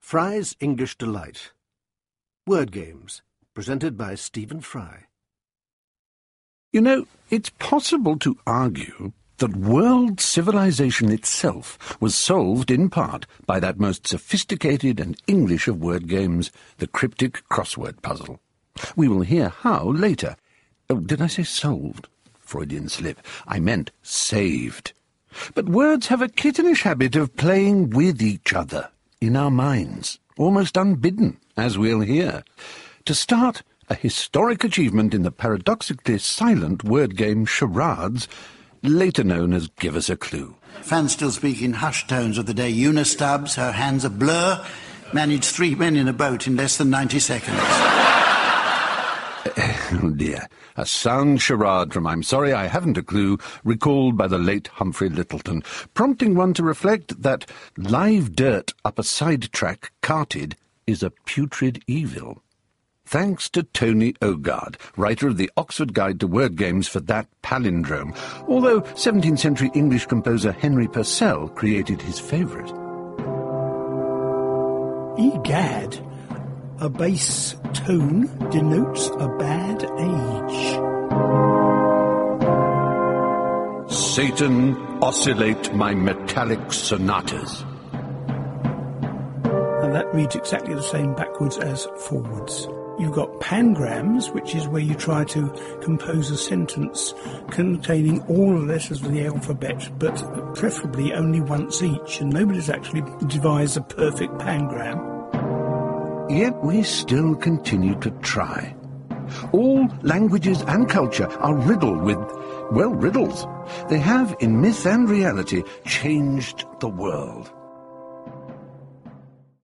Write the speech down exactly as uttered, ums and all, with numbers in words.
Fry's English Delight. Word Games, presented by Stephen Fry. You know, it's possible to argue that world civilization itself was solved in part by that most sophisticated and English of word games, the cryptic crossword puzzle. We will hear how later. Oh, did I say solved? Freudian slip. I meant saved. But words have a kittenish habit of playing with each other in our minds, almost unbidden, as we'll hear. To start, a historic achievement in the paradoxically silent word game charades, later known as Give Us a Clue. Fans still speak in hushed tones of the day. Una Stubbs, her hands a blur, managed three men in a boat in less than ninety seconds. Oh dear, a sound charade from I'm Sorry I Haven't a Clue, recalled by the late Humphrey Lyttelton, prompting one to reflect that live dirt up a side track carted is a putrid evil. Thanks to Tony Ogard, writer of the Oxford Guide to Word Games, for that palindrome, although seventeenth century English composer Henry Purcell created his favourite. Egad, a bass tone denotes a bad age. Satan, oscillate my metallic sonatas. And that reads exactly the same backwards as forwards. You've got pangrams, which is where you try to compose a sentence containing all the letters of the alphabet, but preferably only once each, and nobody's actually devised a perfect pangram. Yet we still continue to try. All languages and culture are riddled with, well, riddles. They have, in myth and reality, changed the world.